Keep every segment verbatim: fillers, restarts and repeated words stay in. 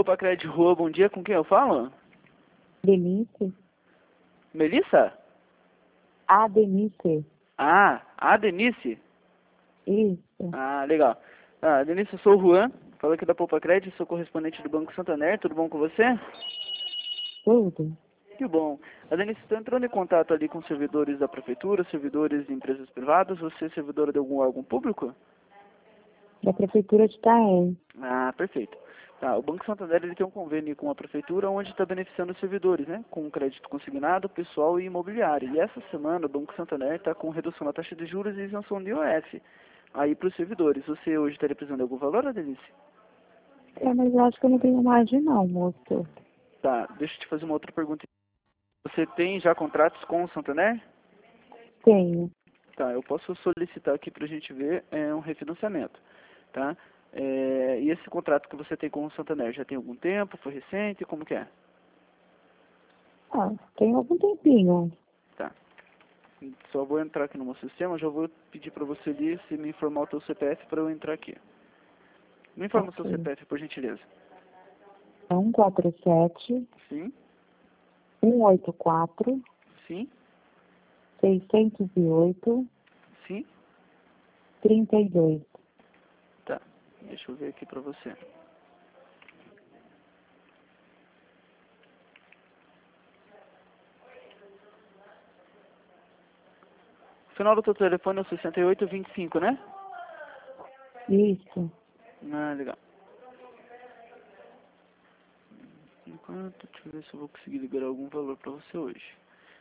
Poupa Crédito Rua, bom dia, com quem eu falo? Denise? Melissa? A Denise. Ah, a Denise? Isso. Ah, legal. Ah, Denise, eu sou o Juan, falo aqui da Poupa Crédito, sou correspondente do Banco Santander, tudo bom com você? Tudo. Que bom. A Denise está entrando em contato ali com servidores da prefeitura, servidores de empresas privadas, você é servidora de algum órgão público? Da Prefeitura de Itaém. Ah, perfeito. Tá, o Banco Santander ele tem um convênio com a prefeitura onde está beneficiando os servidores, né? Com crédito consignado, pessoal e imobiliário. E essa semana o Banco Santander está com redução na taxa de juros e isenção de I O F. Aí para os servidores, você hoje estaria precisando de algum valor, Denise? É, mas eu acho que eu não tenho margem não, moço. Tá, deixa eu te fazer uma outra pergunta. Você tem já contratos com o Santander? Tenho. Tá, eu posso solicitar aqui para a gente ver é, um refinanciamento, tá? É, e esse contrato que você tem com o Santander, já tem algum tempo? Foi recente? Como que é? Ah, tem algum tempinho. Tá. Só vou entrar aqui no meu sistema, já vou pedir para você ali se me informar o teu C P F para eu entrar aqui. Me informa o seu Ok. C P F, por gentileza. um quatro sete, Sim, um oito quatro, sim, seis zero oito, sim. trinta e dois. Tá, deixa eu ver aqui para você. O final do teu telefone é o sessenta e oito vinte e cinco, né? Isso. Ah, legal. Enquanto, deixa eu ver se eu vou conseguir liberar algum valor para você hoje.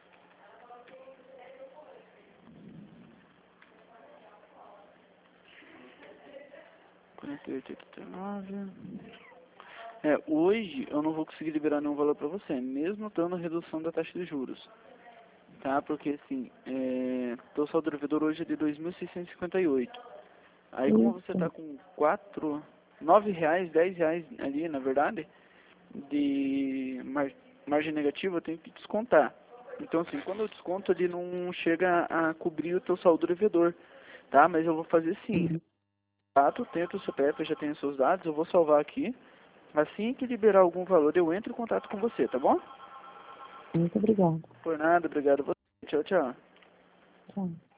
quarenta e oito, oitenta e nove. É, hoje eu não vou conseguir liberar nenhum valor para você, mesmo estando redução da taxa de juros. Tá? Porque assim, é, teu saldo devedor hoje é de dois mil seiscentos e cinquenta e oito. Aí como você está Isso. com quatro, nove reais, dez reais ali, na verdade, de mar, margem negativa, eu tenho que descontar. Então assim, quando eu desconto, ele não chega a cobrir o teu saldo devedor. Tá? Mas eu vou fazer sim. Uhum. Tato, tento o C P F, eu já tenho seus dados, eu vou salvar aqui. Assim que liberar algum valor, eu entro em contato com você, tá bom? Muito obrigada. Por nada, obrigado a você. Tchau, tchau. Tchau.